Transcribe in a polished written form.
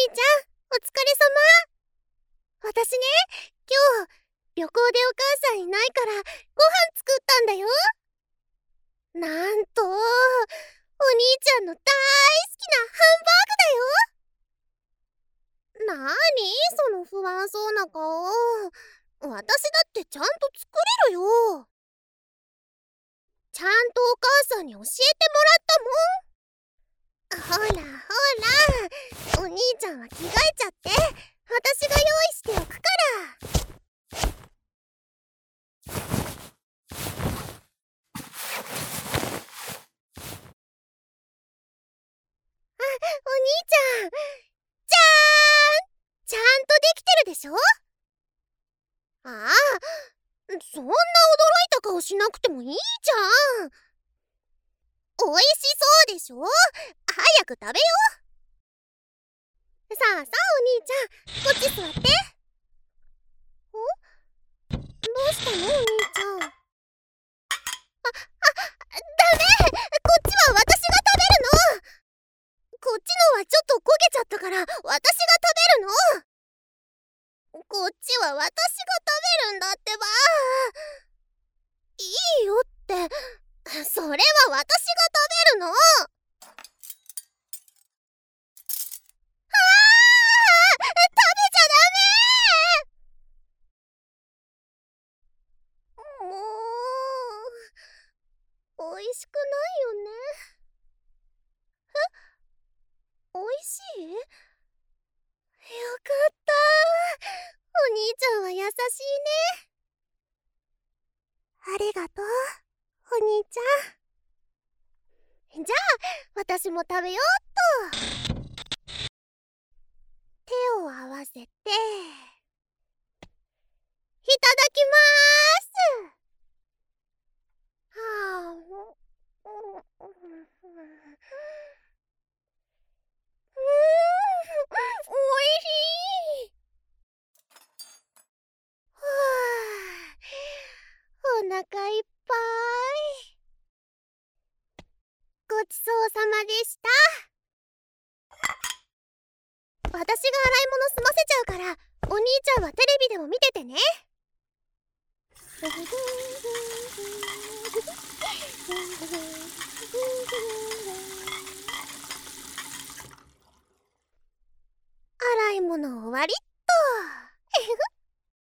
ちゃん、お疲れ様。私ね、今日、旅行でお母さんいないから、ご飯作ったんだよ。なんと、お兄ちゃんの大好きなハンバーグだよ。なーに、その不安そうな顔。私だってちゃんと作れるよ。ちゃんとお母さんに教えてもらったもん。ほらほら、お兄ちゃんは着替えちゃって、私が用意しておくから。お兄ちゃん、じゃーん、ちゃんとできてるでしょ。ああ、そんな驚いた顔しなくてもいいじゃん。おいしそうでしょ。早く食べよう。さあさあ、お兄ちゃん、こっち座って。どうしたの、お兄ちゃん。ダメ、こっちは私が食べるの。こっちのはちょっと焦げちゃったから私が食べるの。こっちは私が食べるんだってば。いいよって、それは私が食べるの。食べちゃダメ。もう、おいしくないよね。おいしい？よかった。お兄ちゃんは優しいね。ありがとう、お兄ちゃん。じゃあ、私も食べようっと。手を合わせて、いただきまーす。はあ、おいしい。はあ、お腹いっぱい。ごちそうさまでした。私が洗い物済ませちゃうから、お兄ちゃんはテレビでも見ててね。洗い物終わりっ